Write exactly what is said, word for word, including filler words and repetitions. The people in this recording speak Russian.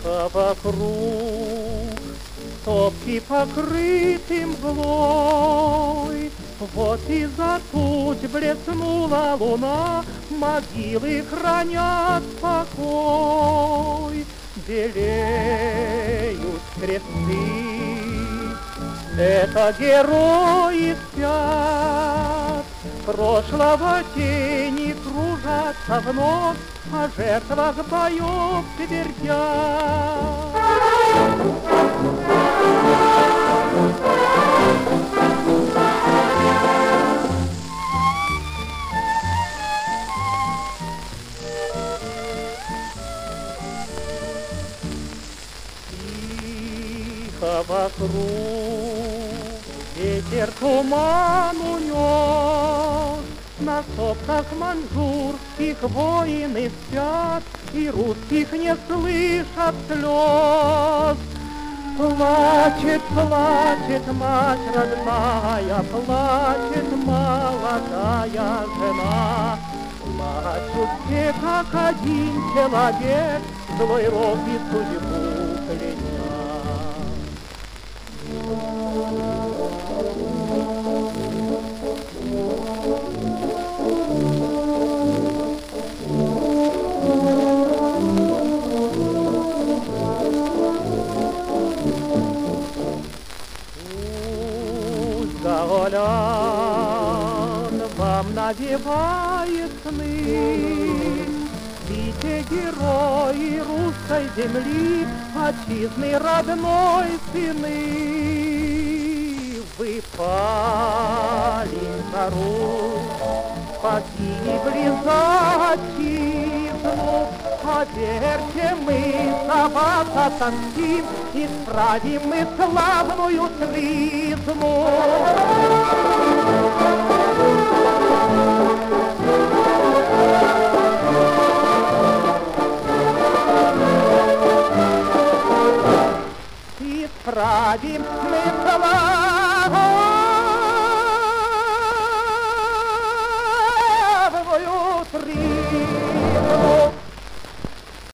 Тихо вокруг, топки покрыты мглой, вот из-за туч блеснула луна, могилы хранят покой. Белеют кресты, это герои спят, прошлого тени кружатся вновь, о жертвах боев твердят. Тихо вокруг, ветер туман унес, на сопках маньчжурских воины спят, и русских не слышат слез. Плачет, плачет мать родная, плачет молодая жена. Плачут все, как один человек, злой рок и судьбу кляня. Гаолян вам навевает сны, спите, герои русской земли, отчизны родной сыны. Вы пали за Русь, погибли за отчизну, поверьте, мы за вас отомстим, исправим мы славную тризну. Исправим мы славную тризну.